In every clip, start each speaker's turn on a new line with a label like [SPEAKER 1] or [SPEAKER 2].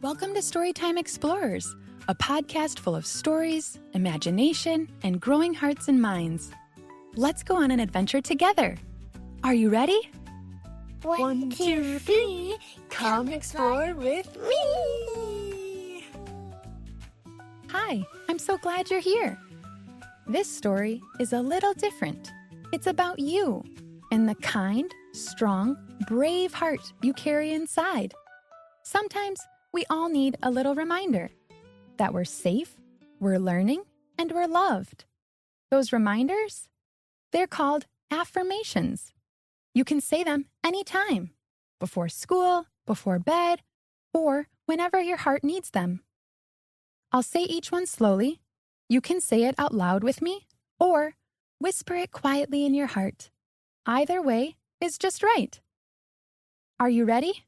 [SPEAKER 1] Welcome to Storytime Explorers, a podcast full of stories, imagination, and growing hearts and minds. Let's go on an adventure together. Are you ready?
[SPEAKER 2] 1, 2, 3, come explore with me!
[SPEAKER 1] Hi, I'm so glad you're here. This story is a little different. It's about you and the kind, strong, brave heart you carry inside. Sometimes we all need a little reminder that we're safe, we're learning, and we're loved. Those reminders, they're called affirmations. You can say them anytime, before school, before bed, or whenever your heart needs them. I'll say each one slowly. You can say it out loud with me, or whisper it quietly in your heart. Either way is just right. Are you ready?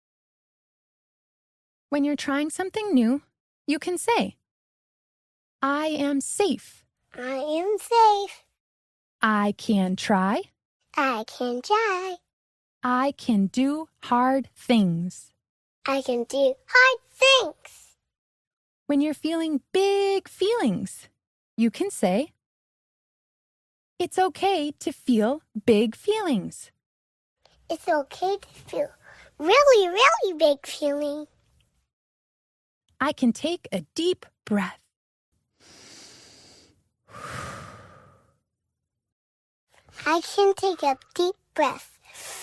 [SPEAKER 1] When you're trying something new, you can say, I am safe.
[SPEAKER 2] I am safe.
[SPEAKER 1] I can try.
[SPEAKER 2] I can try.
[SPEAKER 1] I can do hard things.
[SPEAKER 2] I can do hard things.
[SPEAKER 1] When you're feeling big feelings, you can say, it's okay to feel big feelings.
[SPEAKER 2] It's okay to feel really, really big feeling.
[SPEAKER 1] I can take a deep breath.
[SPEAKER 2] I can take a deep breath.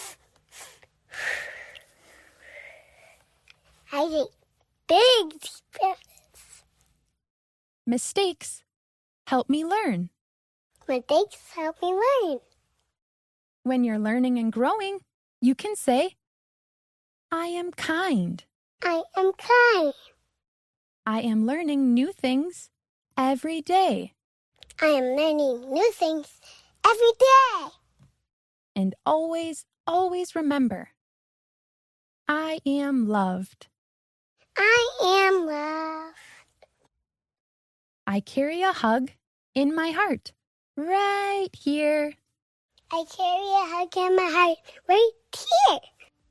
[SPEAKER 2] I take big deep breaths.
[SPEAKER 1] Mistakes help me learn.
[SPEAKER 2] Mistakes help me learn.
[SPEAKER 1] When you're learning and growing, you can say, I am kind.
[SPEAKER 2] I am kind.
[SPEAKER 1] I am learning new things every day.
[SPEAKER 2] I am learning new things every day.
[SPEAKER 1] And always, always remember, I am loved.
[SPEAKER 2] I am loved.
[SPEAKER 1] I carry a hug in my heart, right here.
[SPEAKER 2] I carry a hug in my heart right here.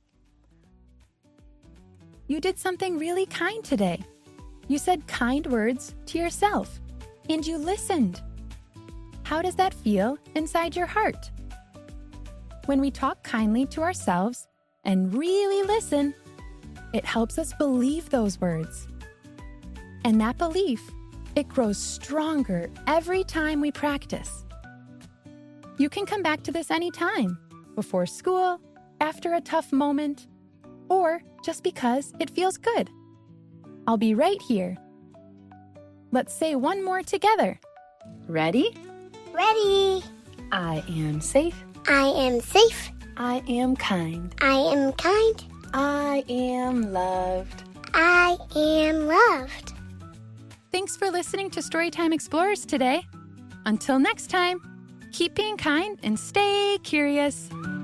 [SPEAKER 1] You did something really kind today. You said kind words to yourself, and you listened. How does that feel inside your heart? When we talk kindly to ourselves and really listen, it helps us believe those words. And that belief, it grows stronger every time we practice. You can come back to this anytime, before school, after a tough moment, or just because it feels good. I'll be right here. Let's say one more together. Ready?
[SPEAKER 2] Ready.
[SPEAKER 1] I am safe.
[SPEAKER 2] I am safe.
[SPEAKER 1] I am kind.
[SPEAKER 2] I am kind.
[SPEAKER 1] I am loved.
[SPEAKER 2] I am loved.
[SPEAKER 1] Thanks for listening to Storytime Explorers today. Until next time, keep being kind and stay curious.